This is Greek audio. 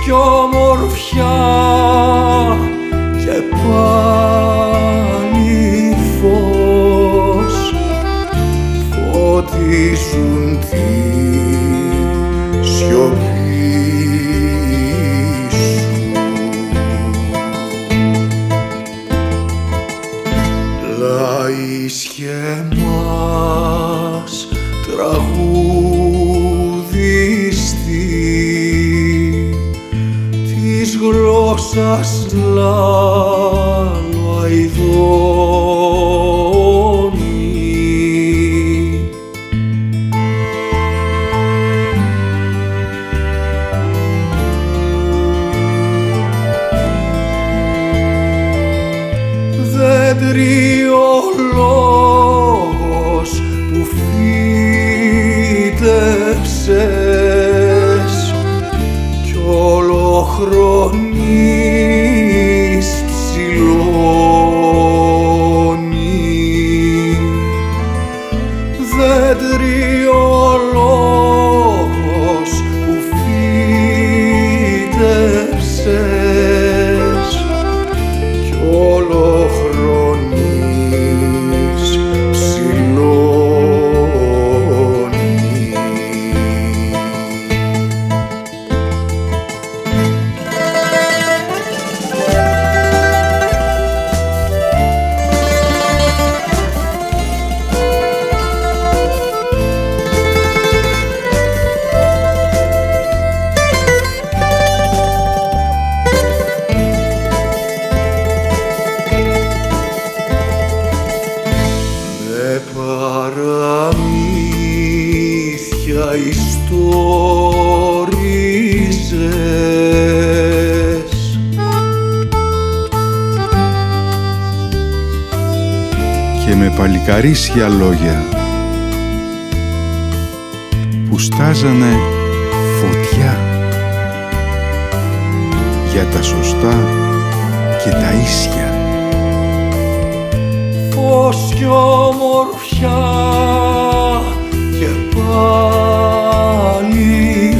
κι ομορφιά και πάλι φως φωτίζουν τη σιωπή σου. Λαΐσχε μας τραγουδιστή της γλώσσας λαλοαϊδόνη. Δέντρι ο λόγος που φύτεψες κι ολοχρονής ψηλώνει. Δέντρι ο λόγος που φύτεψες κι ολοχρονής ψηλώνει. Με παραμύθια ιστορίζες και με παλικαρίσια λόγια που στάζανε φωτιά για τα σωστά και τα ίσια. Φως κι ομορφιά και πάλι